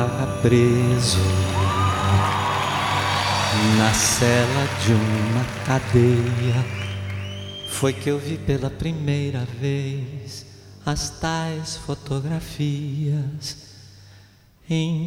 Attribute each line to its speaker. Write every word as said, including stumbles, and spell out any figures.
Speaker 1: estava preso na cela de uma cadeia. Foi que eu vi pela primeira vez as tais fotografias em